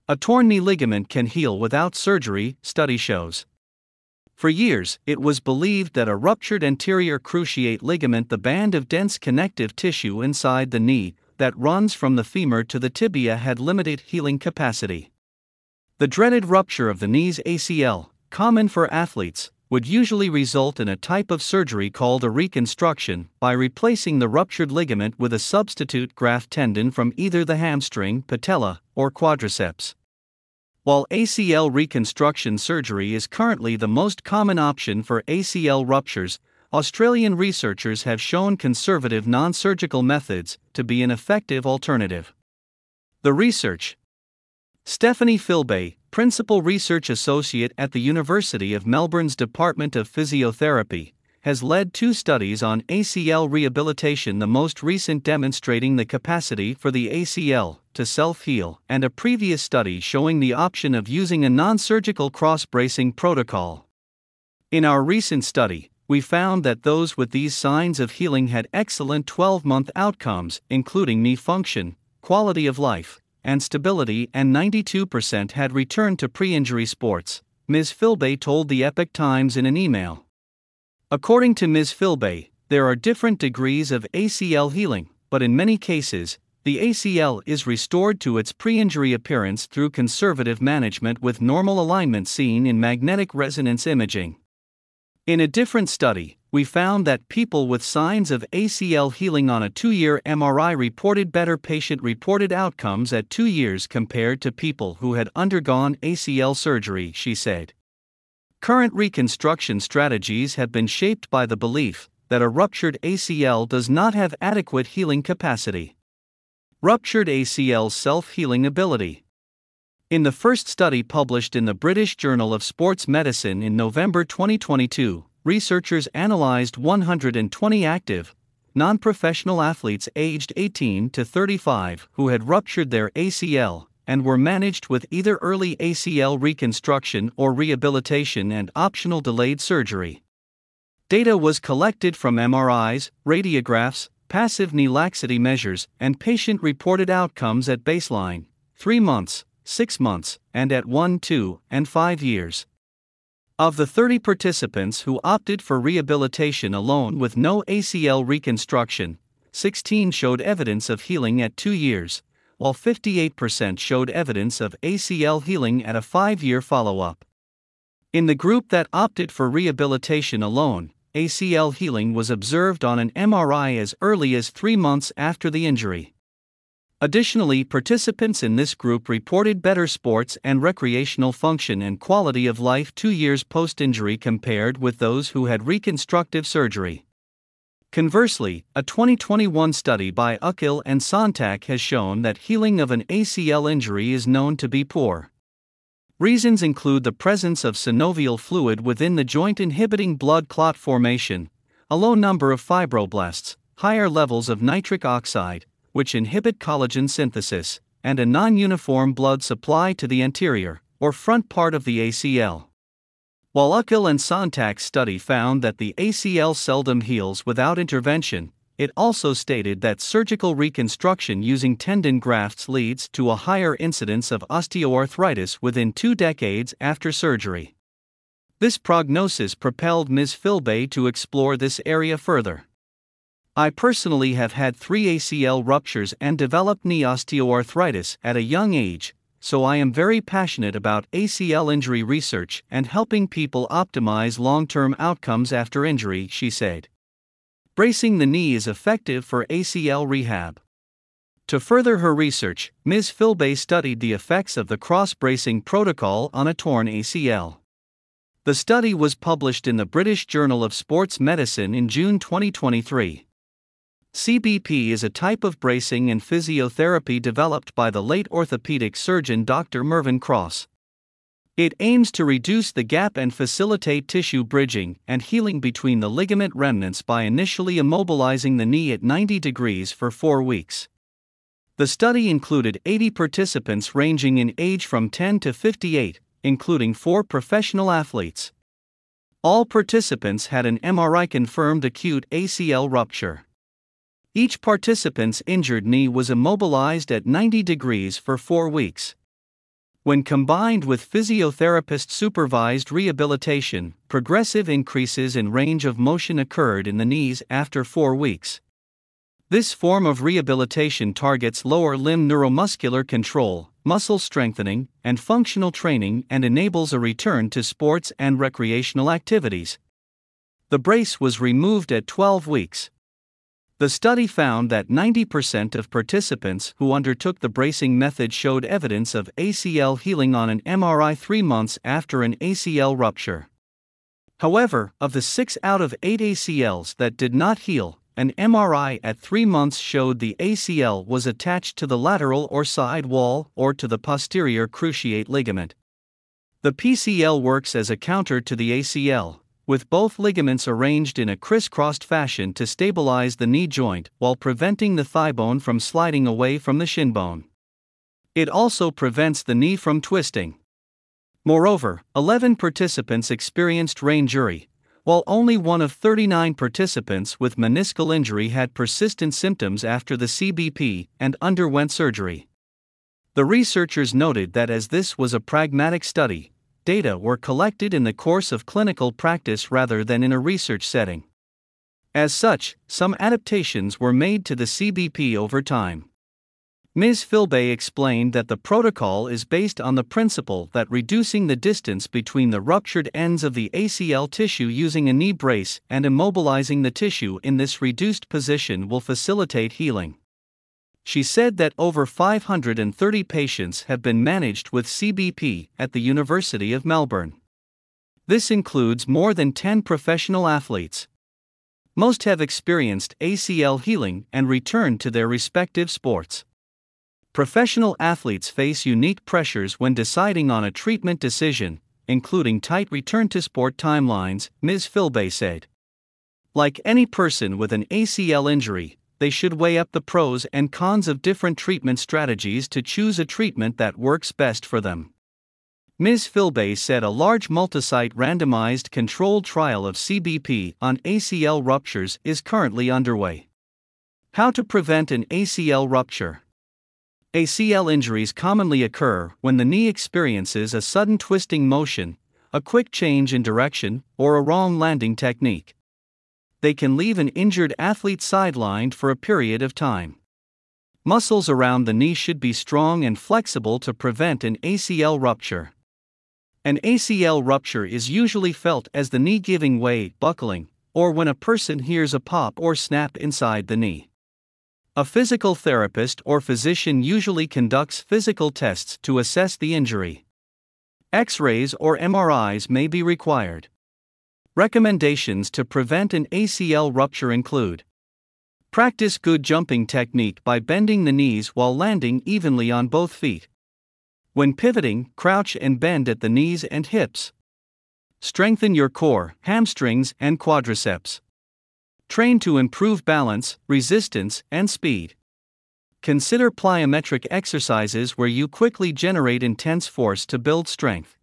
A torn knee ligament can heal without surgery, study shows. For years, it was believed that a ruptured anterior cruciate ligament, the band of dense connective tissue inside the knee that runs from the femur to the tibia, had limited healing capacity. The dreaded rupture of the knee's ACL, common for athletes, would usually result in a type of surgery called a reconstruction, by replacing the ruptured ligament with a substitute graft tendon from either the hamstring, patella, or quadriceps. While ACL reconstruction surgery is currently the most common option for ACL ruptures, Australian researchers have shown conservative non-surgical methods to be an effective alternative. The research. Stephanie Filbay, Principal Research Associate at the University of Melbourne's Department of Physiotherapy, has led 2 studies on ACL rehabilitation, the most recent demonstrating the capacity for the ACL to self-heal, and a previous study showing the option of using a non-surgical cross-bracing protocol. In our recent study, we found that those with these signs of healing had excellent 12-month outcomes, including knee function, quality of life, and stability, and 92% had returned to pre-injury sports, Ms. Filbay told the Epoch Times in an email. According to Ms. Filbay, there are different degrees of ACL healing, but in many cases, the ACL is restored to its pre-injury appearance through conservative management with normal alignment seen in magnetic resonance imaging. In a different study, we found that people with signs of ACL healing on a 2-year MRI reported better patient-reported outcomes at 2 years compared to people who had undergone ACL surgery, she said. Current reconstruction strategies have been shaped by the belief that a ruptured ACL does not have adequate healing capacity. Ruptured ACL's self-healing ability. In the first study published in the British Journal of Sports Medicine in November 2022, researchers analyzed 120 active, non-professional athletes aged 18 to 35 who had ruptured their ACL and were managed with either early ACL reconstruction or rehabilitation and optional delayed surgery. Data was collected from MRIs, radiographs, passive knee laxity measures, and patient-reported outcomes at baseline, 3 months, 6 months, and at 1, 2, and 5 years. Of the 30 participants who opted for rehabilitation alone with no ACL reconstruction, 16 showed evidence of healing at 2 years, while 58% showed evidence of ACL healing at a 5-year follow-up. In the group that opted for rehabilitation alone, ACL healing was observed on an MRI as early as 3 months after the injury. Additionally, participants in this group reported better sports and recreational function and quality of life 2 years post-injury compared with those who had reconstructive surgery. Conversely, a 2021 study by Ukil and Sontak has shown that healing of an ACL injury is known to be poor. Reasons include the presence of synovial fluid within the joint inhibiting blood clot formation, a low number of fibroblasts, higher levels of nitric oxide, which inhibit collagen synthesis, and a non-uniform blood supply to the anterior, or front part of the ACL. While Ukil and Sontak's study found that the ACL seldom heals without intervention, it also stated that surgical reconstruction using tendon grafts leads to a higher incidence of osteoarthritis within 2 decades after surgery. This prognosis propelled Ms. Filbay to explore this area further. I personally have had 3 ACL ruptures and developed knee osteoarthritis at a young age, so I am very passionate about ACL injury research and helping people optimize long-term outcomes after injury, she said. Bracing the knee is effective for ACL rehab. To further her research, Ms. Filbay studied the effects of the cross-bracing protocol on a torn ACL. The study was published in the British Journal of Sports Medicine in June 2023. CBP is a type of bracing and physiotherapy developed by the late orthopedic surgeon Dr. Mervyn Cross. It aims to reduce the gap and facilitate tissue bridging and healing between the ligament remnants by initially immobilizing the knee at 90 degrees for 4 weeks. The study included 80 participants ranging in age from 10 to 58, including 4 professional athletes. All participants had an MRI-confirmed acute ACL rupture. Each participant's injured knee was immobilized at 90 degrees for 4 weeks. When combined with physiotherapist-supervised rehabilitation, progressive increases in range of motion occurred in the knees after 4 weeks. This form of rehabilitation targets lower limb neuromuscular control, muscle strengthening, and functional training and enables a return to sports and recreational activities. The brace was removed at 12 weeks. The study found that 90% of participants who undertook the bracing method showed evidence of ACL healing on an MRI 3 months after an ACL rupture. However, of the 6 out of 8 ACLs that did not heal, an MRI at 3 months showed the ACL was attached to the lateral or side wall or to the posterior cruciate ligament. The PCL works as a counter to the ACL, with both ligaments arranged in a crisscrossed fashion to stabilize the knee joint while preventing the thigh bone from sliding away from the shin bone. It also prevents the knee from twisting. Moreover, 11 participants experienced range injury, while only one of 39 participants with meniscal injury had persistent symptoms after the CBP and underwent surgery. The researchers noted that as this was a pragmatic study, data were collected in the course of clinical practice rather than in a research setting. As such, some adaptations were made to the CBP over time. Ms. Filbay explained that the protocol is based on the principle that reducing the distance between the ruptured ends of the ACL tissue using a knee brace and immobilizing the tissue in this reduced position will facilitate healing. She said that over 530 patients have been managed with CBP at the University of Melbourne. This includes more than 10 professional athletes. Most have experienced ACL healing and returned to their respective sports. Professional athletes face unique pressures when deciding on a treatment decision, including tight return-to-sport timelines, Ms. Filbay said. Like any person with an ACL injury, they should weigh up the pros and cons of different treatment strategies to choose a treatment that works best for them. Ms. Filbay said a large multi-site randomized controlled trial of CBP on ACL ruptures is currently underway. How to prevent an ACL rupture? ACL injuries commonly occur when the knee experiences a sudden twisting motion, a quick change in direction, or a wrong landing technique. They can leave an injured athlete sidelined for a period of time. Muscles around the knee should be strong and flexible to prevent an ACL rupture. An ACL rupture is usually felt as the knee giving way, buckling, or when a person hears a pop or snap inside the knee. A physical therapist or physician usually conducts physical tests to assess the injury. X-rays or MRIs may be required. Recommendations to prevent an ACL rupture include: practice good jumping technique by bending the knees while landing evenly on both feet. When pivoting, crouch and bend at the knees and hips. Strengthen your core, hamstrings, and quadriceps. Train to improve balance, resistance, and speed. Consider plyometric exercises where you quickly generate intense force to build strength.